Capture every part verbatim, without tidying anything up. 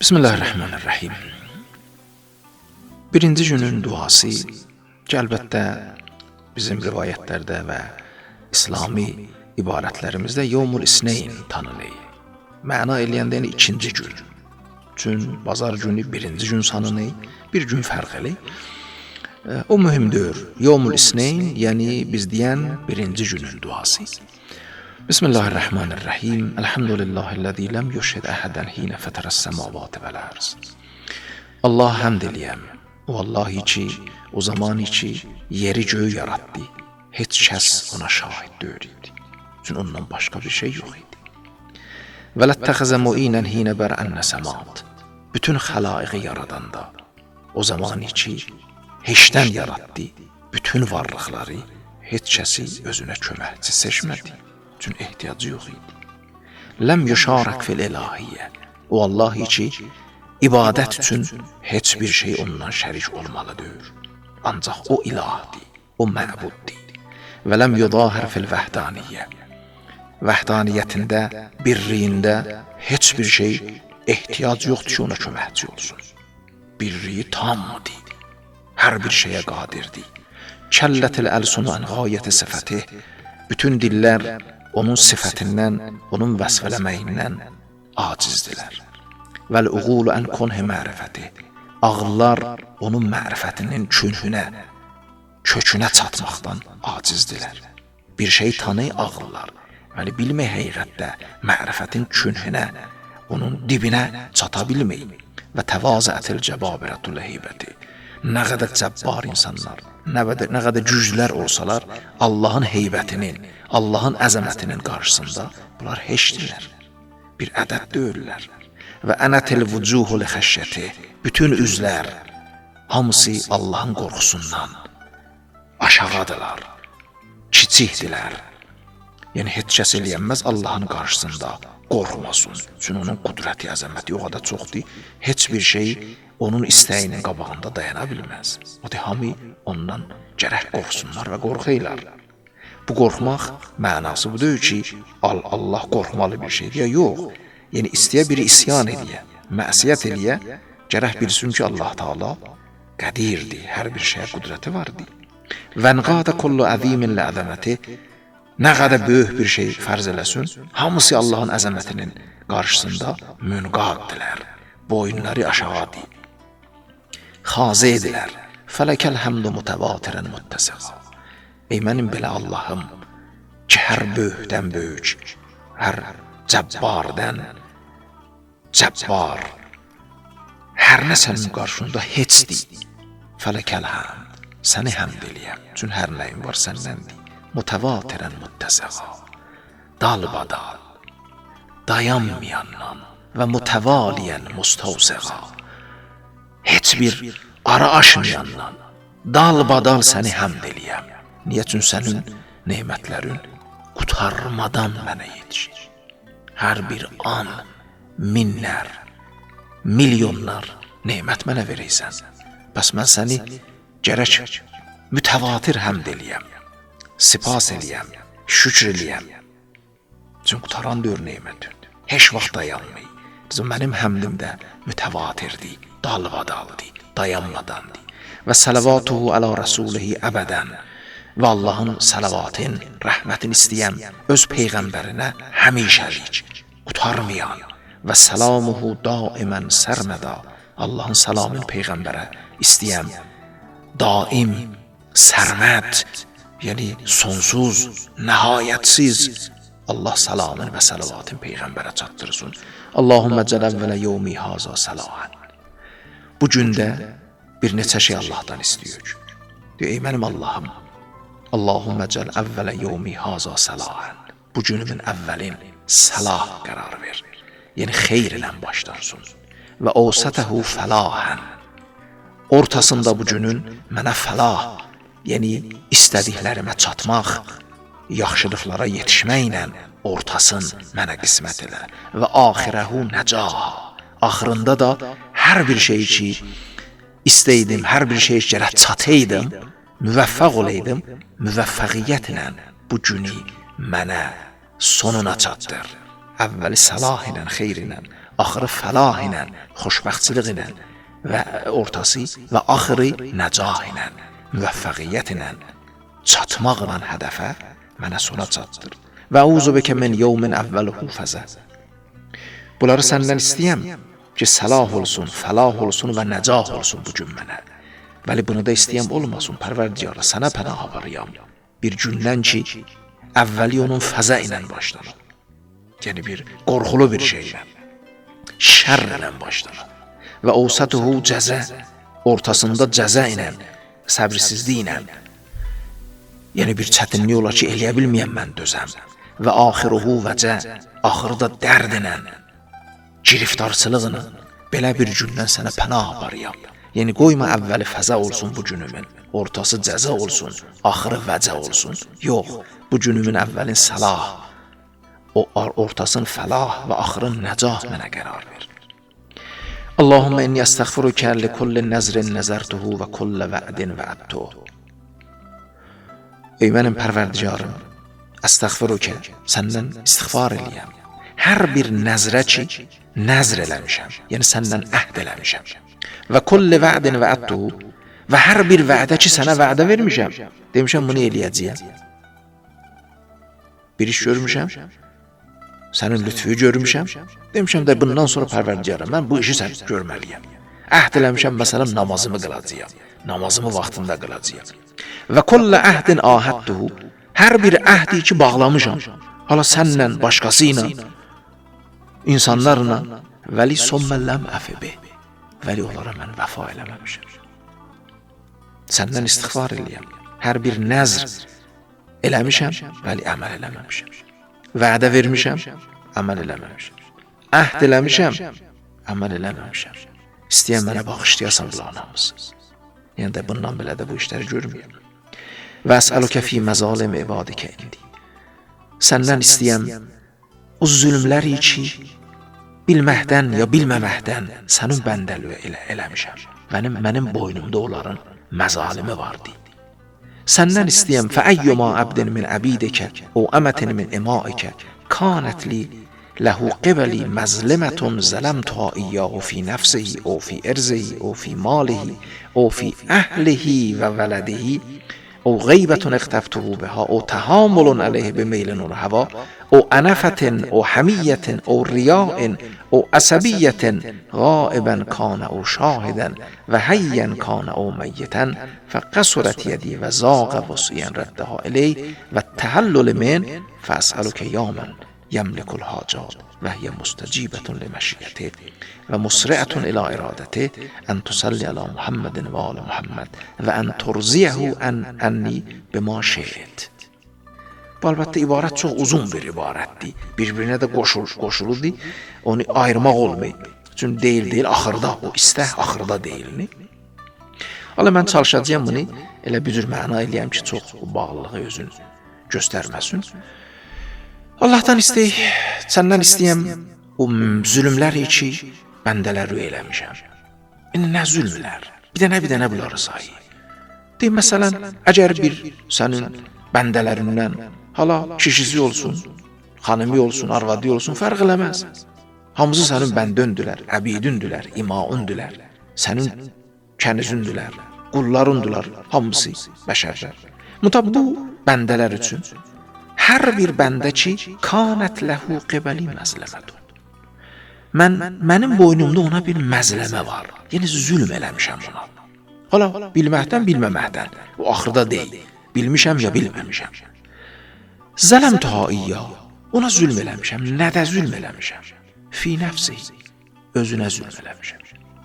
Bismillahirrahmanirrahim. Birinci günün duası ki, əlbəttə bizim rivayətlərdə və İslami ibarətlərimizdə Yevmul İsneyn tanınır. Məna eləyəndə yəni ikinci gün. Çün bazar günü birinci gün sanınır, bir gün fərq eləyir. O mühümdür. Yevmul İsneyn yəni biz deyən birinci günün duası. Bismillahirrahmanirrahim. Elhamdülillahillazi lem yushhid ahadan hina fataras semavati vel arz. Allah həmd eləyəm. O Allah ki, o zaman ki yeri göğü yarattı. Heç kəs ona şahid deyil idi. Çünki ondan başqa bir şey yox idi. Və ləttəxəzə muinən hinə bərənnə səmat. Bütün xəlaiqi yaradanda, o zaman ki heçdən yarattı. Bütün varlıqları heç kəsi özünə köməkçi seçmədi. Çünki ehtiyacı yox idi. Ləm yüşarək fil ilahiyyə. O Allah ki, ibadət üçün heç bir şey ondan şərik olmalıdır. Ancaq o ilahdir, o məbuddir. Və ləm yudahir fil vəhdaniyyə. Vəhdaniyyətində, birliyində heç bir şey ehtiyac yoxdur ki, ona köməkçi olsun. Birliyi tamdır. Hər bir şeyə qadirdir. Kəllətil əlsunu ən qayəti sifətih. Bütün dillər onun sifətindən, onun vəsfələməyindən acizdirlər. Vəl-uğulu ən konhi mərifəti. Ağıllar onun mərifətinin künhünə, kökünə çatmaqdan acizdirlər. Bir şey tanı ağıllar, yəni bilmək həqiqətdə mərifətin künhünə, onun dibinə çata bilmək. Və təvazətil cəbabirətul heybəti. Nə qədər cəbbar insanlar, nə qədər, nə qədər güclər olsalar, Allahın heybətinin, Allahın əzəmətinin qarşısında bunlar heçdirlər. Bir ədəd deyirlər. Və ənətil vücuhu li xəşyəti. Bütün üzlər, hamısı Allahın qorxusundan aşağıdırlar, kiçikdirlər. Yəni, heç kəs eləyənməz Allahın qarşısında qorxmasın. Çünki onun qudrəti, əzəməti o qədər çoxdur. Heç bir şey onun istəyinin qabağında dayana bilməz. O da hamı ondan gərək qorxsunlar və qorxuylar. Bu qorxmaq mənası budur ki, Allah qorxmalı bir şeydir ya yox. Yəni istəyə biri isyan eləyə, məsiyət eləyə, gərək bilsin ki, Allah Taala qədirdir, hər bir şeyə qudrəti vardır. Vənqadə kullu əzimin lə'zəməti. Nə qədər böyük bir şey fərz eləsin, hamısı Allahın əzəmətinin qarşısında münqaddirlər. Boyunları aşağıdır. Xazı edilər. Fələkəl həmdu mütəvatirən müttəsiqa. Ey mənim belə Allahım ki, hər böyükdən böyük, hər cəbbardən cəbbar, hər nə sənin qarşında heçdir. Fələkəl həmd, səni həmd eləyəm, çünki hər nəyin var səndəndir. Mütəvatirən müttəsiqa, dalbadal, dayanmayandan və mütəvaliyən müstəvsəqa. Heç bir ara aşmayandan, dalbadal səni həmd eləyəm. Niyə? Çünki sənin neymətlərin qutarmadan mənə yetişir. Hər bir an minlər, milyonlar neymət mənə verəysən. Bəs mən səni gərək mütəvatir həmd eləyəm, sipas eləyəm, şükür eləyəm. Çünki qutaran deyir neymətin. Heç vaxt dayanmayı. Mənim həmdim də mütəvatirdir, dalvadaldır, dayanmadandır. Və sələvatuhu əla rəsulihi əbədən. Və Allahın salavatın, rəhmətin istəyəm öz peyğəmbərinə həmişəlik, qutarmayan və salamuhu daimən sərməda. Allahın salamın peyğəmbərə istəyəm daim, sərməd, yəni sonsuz, nəhayətsiz Allah salamın və salavatın peyğəmbərə çatdırsın. Allahümmə cələvvələ yevmi haza salahan. Bu gündə bir neçə şey Allahdan istəyir. Diyor, ey mənim Allahım, Allahümmə cəl əvvələ yevmi haza salahan. Bu günümün əvvəlin salah qərar ver. Yəni xeyr ilə başlansın. Və osətəhu fəlahən. Ortasında bu günün mənə fəlah, yəni istədiklərimə çatmaq, yaxşılıqlara yetişməklə ortasın mənə qismət elə. Və axirəhu nəcah. Axırında da hər bir şey ki istəydim, hər bir şey gərək çataydım, müvəffəq olaydım, müvəffəqiyyətlə bu günü mənə sonuna çatdır. Əvvəli salah ilə, xeyr ilə, axırı fəlah ilə, xoşbəxtçilik ilə və ortası və axırı nəcah ilə, müvəffəqiyyət ilə, çatmaqla hədəfə mənə sona çatdır. Və əuzu bikə min yevmin əvvəluhu fəzə. Bunları səndən istəyəm ki, səlah olsun, fəlah olsun və nəcah olsun bu gün mənə. Vəli bunu da istəyəm olmasın, Pərverdigara, sənə pənah aparıyam. Bir gündən ki, əvvəli onun fəzə ilə başlanır. Yəni bir qorxulu bir şeylə, şər ilə başlanır. Və ovsatuhu cəzə, ortasında cəzə ilə, səbrsizlik ilə, yəni bir çətinlik olar ki, eləyə bilməyəm mən dözəm. Və axiruhu vəcə, axırı da dərd ilə, giriftarçılığına, belə bir gündən sənə pənah aparıyam. Yəni qoyma əvvəli fəzə olsun bu günümün, ortası cəzə olsun, axırı vəcə olsun. Yox, bu günümün əvvəlin səlah, o ortasın fəlah və axırın nəcah mənə qərar ver. Allahümmə inni əstəğfirukə li kulli nəzrin nəzərtuhu və kullə vədin vədtuhu. Ey mənim Pərverdigarım, əstəğfirukə, səndən istiğfar eləyəm. Hər bir nəzrə ki, nəzr eləmişəm, yəni səndən əhd eləmişəm. Və kulli vədin vədtuhu, və hər bir vədə ki, sənə vədə vermişəm, demişəm bunu eləyəcəyəm. Bir iş görmüşəm, sənin lütfü görmüşəm, demişəm də bundan sonra Pərverdigarım, mən bu işi sən görməliyəm. Əhd eləmişəm, məsələn, namazımı qılacağım, namazımı vaxtında qılacağım. Və kullə əhdin ahədtuhu, hər bir əhdi ki, bağlamışam, hala sənlə, başqası ilə, insanlarla, vəli sommələm əfibi, vəli onlara mən vəfa eləməmişəm. Səndən istiğfar eləyəm, hər bir nəzr eləmişəm, vəli əməl eləməmişəm. Vədə vermişəm, əməl eləməmişəm. Əhd eləmişəm, əməl eləməmişəm. İstəyən mənə bağışlayasan bulanamız. Yəni də bundan belə də bu işləri görməyəm. Və əsəlukə fi məzalim ibadikə indi. Səndən istəyəm, o zülmləri ki, bilməkdən ya bilməməkdən sənin bəndəliyi elə, eləmişəm. Mənim, mənim boynumda onların məzalimi vardı. Səndən istəyəm, fəəyyuma əbdin min əbidikə, o əmətin min imaikə, kanətli ləhu qibəli məzlimətun zələmtuha iyyəhu fi nəfsihi, o fi irzihi, o fi malihi, o fi əhlihi və vələdihi, o qeybətun iqtəftuhu biha, o təhamulun əleyhi bimeylin ol həva, o ənəfətin, o həmiyyətin, o riyain, o əsəbiyyətin, qaibən kanə o şahidən və həyyən kanə o məyyitən, fəqəsurət yədi və zaqə vusiyən rəddəha iley və təhəllül min fəsəlükə yamən yəmlikul hacat və hiyə müstəcibətun li məşiyyəti və musriətun ilə iradəti ən tusalli əla Muhammedin və alə Muhammed və ən turziyəhu ən ənni bima şeyət. Bu əlbəttə ibarət çox uzun bir ibarətdir. Bir-birinə də qoşul, qoşulurdu. Onu ayırmaq olmayıb. Çünki deyil deyil, axırda o istək, axırda deyilini. Hala mən çalışacağım bunu elə bir cür məna eləyəm ki, çox bağlılığı özünü göstərməsin. Allahdan istəyək, səndən istəyəm o zülümlər ki, bəndələri eləmişəm. Yəni, nə zülmlər? Bir dənə bir dənə bunları sayı. Deyim, məsələn, əgər bir sənin bəndələrindən, hala kişisi olsun, xanımı olsun, arvadı olsun, fərq eləməz. Hamısı sənin bəndöndülər, əbidündülər, imaundülər, sənin kənizündülər, qullarundular, hamısı bəşərlər. Mütab bu bəndələr üçün hər bir bəndə ki, kanət ləhu qibəli məzləmətun. Mən, mənim boynumda ona bir məzləmə var. Yəni, zülm eləmişəm ona. Hala, bilməkdən, bilməməkdən. O axırda deyil. Bilmişəm ya bilməmişəm. Zələmtuha iyyə. Ona zülm eləmişəm. Nədə zülm eləmişəm? Fi nəfsi. Özünə zülm eləmişəm.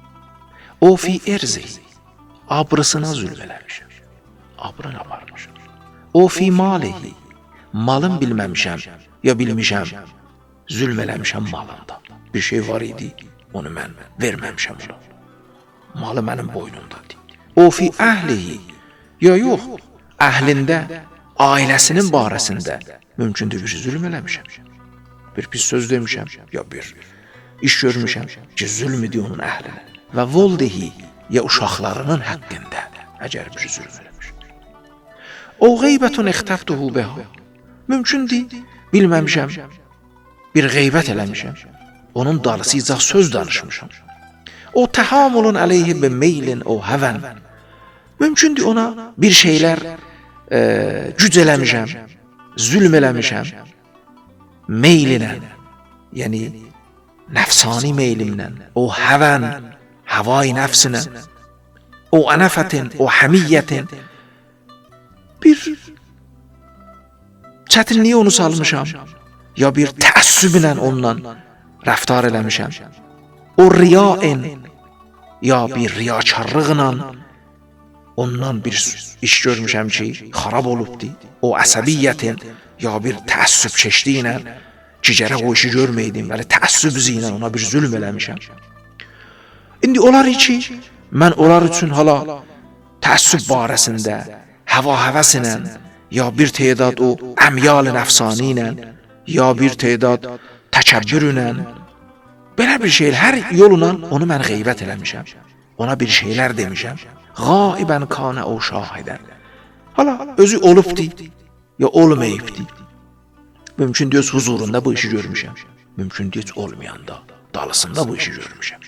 O fi erzi. Abrısına zülm eləmişəm. Abrına varmışım. O fi malihi. Malım bilməmişəm ya bilmişəm. Zülm eləmişəm malında. Bir şey var idi, onu mən verməmişəm ona. Malı mənim boynumdadır. O fi əhlihi. Ya yox, əhlində, ailəsinin barəsində mümkündür bir zülm eləmişəm. Bir pis söz demişəm, ya bir iş görmüşəm ki, zülm idi onun əhlinə. Və voldihi, ya uşaqlarının haqqında əgər bir zülm eləmişəm. O qeybətun ixtəftuhu beha. Mümkündür, bilməmişəm, bir qeybət eləmişəm. onun dalısıcaq söz danışmışam. O təhamülün əleyhi bi meylin o həvən. Mümkündür ona bir şeylər e, güc eləmişəm, zülm eləmişəm, meylinə, yəni nəfsani meylimlə, o həvən, havai nəfsinə, o ənəfətin, o həmiyyətin bir çətinliyi onu salmışam, ya bir təəssüblə ondan rəftar eləmişəm. O riyain, ya bir riyakarlıqla ondan bir iş görmüşəm ki, xarab olubdur. O əsəbiyyətin, ya bir təəssüb çeşdiyi ilə ki, gərək o işi görməydim, bəli təəssüb ilə ona bir zülm eləmişəm. İndi onlar ki, mən onlar üçün hala təəssüb barəsində, həva həvəsinə, ya bir tədad o əmyal-i nəfsani ilə, ya bir tədad təkəbbürünə, belə bir şey, hər yoluna onu mən qeybət eləmişəm. Ona bir şeylər demişəm. Qaibən kanə o şahidən. Hala özü olubdi, ya olmayıbdi. Mümkün deyil huzurunda bu işi görmüşəm. Mümkün deyil olmayanda, dalısında bu işi görmüşəm.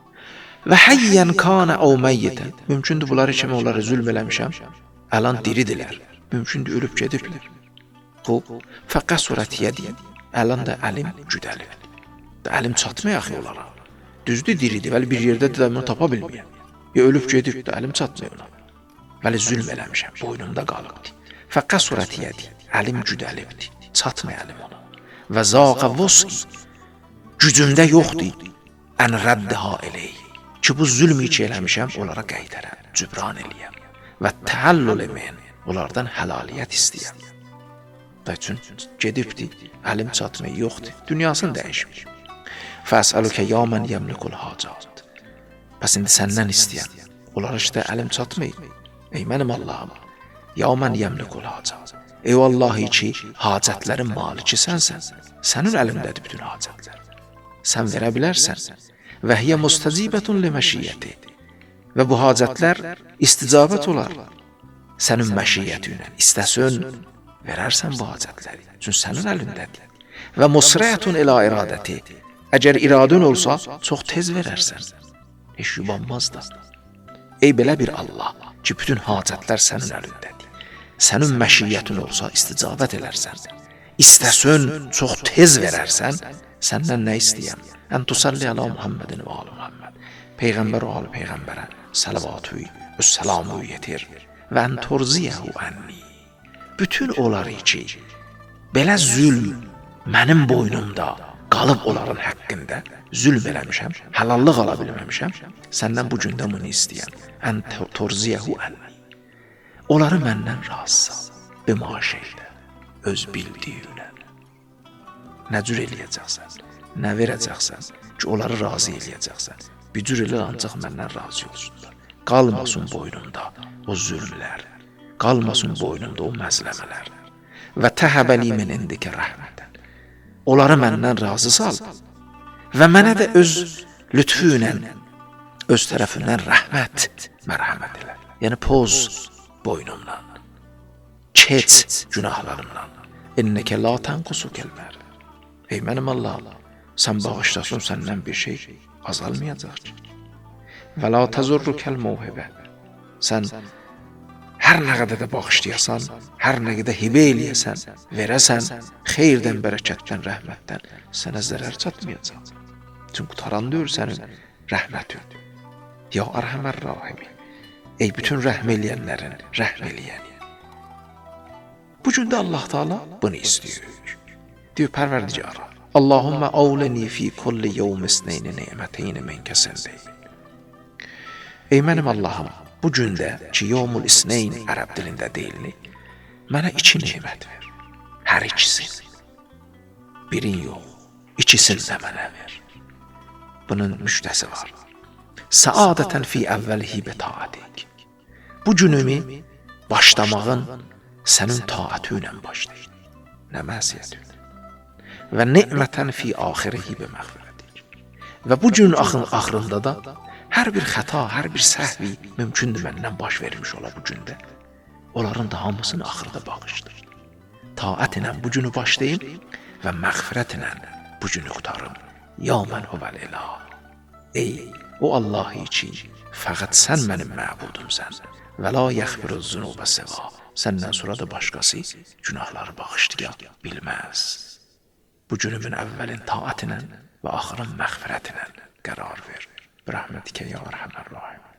Və həyyən kanə o məyyitən. Mümkündür bunları kimi onlara zülm eləmişəm. Əlan diridilər. Mümkündür ölüb gediblər. O, fəqəsurət yədi. Əlan da əlim güdəlir. Əlim çatmayaq onlara. Düzdür diridir, vəli bir yerdə də bunu tapa bilməyəm. Ya ölüb gedib də əlim çatmıyor ona. Vəli zülm eləmişəm, boynumda qalıbdır. Fəqəsurət yədi. Əlim güdəlibdir. Çatmayalım ona. Və zaqa vus'i. Gücümdə yoxdur. Ən rəddiha eləyik. Ki bu zülmü ki eləmişəm, onlara qaytarəm, cübran eləyəm. Və təəllül emin, onlardan həlaliyyət istəyəm. Da üçün gedibdir, əlim çatmıyor, yoxdur, dünyasını dəyişmir. Fəsəlükə ya mən yəmlikul hacat. Bəs indi səndən istəyəm, onlara işte əlim çatmıyor. Ey mənim Allahım, ya mən yəmlikul hacat. Ey Allahi ki, hacətlərin maliki sənsən, sənin əlindədir bütün hacətlər. Sən verə bilərsən. Və hiyə mustəcibətun li məşiyyəti. Və bu hacətlər isticabət olar. Sənin məşiyyətinlə istəsən, verərsən bu hacətləri. Çünki sənin əlindədir. Və musrəyətun ilə iradəti. Əgər iradın olsa, çox tez verərsən. Heç yubanmaz da. Ey belə bir Allah ki, bütün hacətlər sənin əlindədir. Sənin məşiyyətin olsa, isticabət elərsən. İstəsən, çox tez verərsən, səndən nə istəyəm? Ən tusalli ala Muhammedin və alı Muhammed. Peyğəmbər və alı Peyğəmbərə salavatü, üssəlamü yetir. Və ən turziyəhu ənni. Bütün onları ki, belə zülm mənim boynumda qalıb onların haqqında zülm eləmişəm, halallıq ala bilməmişəm, səndən bu gündə bunu istəyəm. Ən turziyəhu ənni. Onları məndən razı sal, bimaşeylə, öz bildiyinə. Nə cür eləyəcəksən? Nə verəcəksən ki, onları razı eləyəcəksən. Bir cür elə ancaq məndən razı olsunlar. Qalmasın boynumda o zülmlər, qalmasın boynumda o məzləmələr. Və təhəbəli min indikə rəhmətən. Onları məndən razı sal və mənə də öz lütfü ilə, öz tərəfindən rəhmət, mərhəmət elə. Yəni poz boynumdan, keç günahlarımdan. İnnəkə la tənqusu kəlmər. Ey mənim Allahım, sən bağışlasın, səndən bir şey azalmayacaq ki. Və la təzurru kəl-muvhibə. Sən hər nə qədər də bağışlayasan, hər nə qədər hibə eləyəsən, verəsən, xeyirdən, bərəkətdən, rəhmətdən sənə zərər çatmayacaq. Çünki qutaran deyil sənin rəhmətin. Ya ərhəmər rahimi. Ey bütün rəhm eləyənlərin rəhm eləyəni. Bu gün də Allah Teala bunu istəyir. Deyir Pərverdigara. Allahümme avleni fi kulli yevm isneyni ni'meteyni minkə səndeyni. Ey mənim Allahım, bu gündə ki, yevmul isneyn ərəb dilində deyilni, mənə iki nimət ver. Hər ikisini. Birin yox, ikisini də mənə ver. Bunun müştəsi var. Səadətən fi əvvəlihi bi taatik. Bu günümü başlamağın sənin taatı ilə başlayır. Nə məsiyyətin. Və ni'mətən fi axirihi bi məğfirətik. Və bu gün axırında da hər bir xəta, hər bir səhvi mümkündür məndən baş vermiş ola bu gündə. Onların da hamısını axırda bağışdır. Taat ilə bu günü başlayım və məğfirət ilə bu günü qutarım. Ya mən huvəl ilah. Ey o Allahı ki, fəqət sən mənim məbudumsən. Və la yəxfiru zunubə seva. Səndən sonra da başqası günahları bağışlaya bilməz. Bu günümün əvvəlin taatilə və axırın məğfirətinə qərar ver. Bərəhmətikə ya Ərhəmər Rahim.